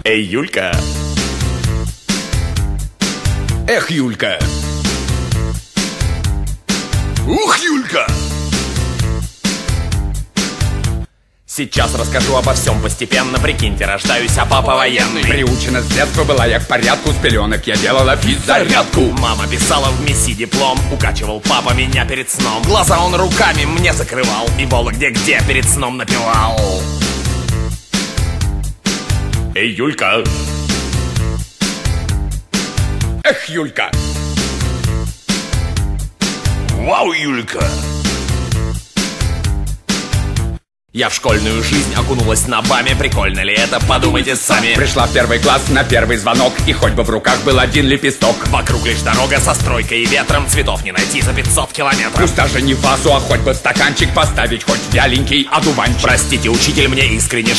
Эй, Юлька. Эх, Юлька. Ух, Юлька. Сейчас расскажу обо всем постепенно. Прикиньте, рождаюсь, а папа военный. Приучена с детства была я к порядку. С пеленок я делала физзарядку. Мама писала в МИСИ диплом. Укачивал папа меня перед сном. Глаза он руками мне закрывал. И Бола где-где перед сном напевал. Эй, Юлька. Эх, Юлька. Вау, Юлька. Я в школьную жизнь окунулась на баме. Прикольно ли это? Подумайте сами. Пришла в первый класс на первый звонок. И хоть бы в руках был один лепесток. Вокруг лишь дорога со стройкой и ветром. Цветов не найти за 500 километров. Пусть даже не вазу, а хоть бы стаканчик поставить. Хоть вяленький одуванчик. Простите, учитель, мне искренне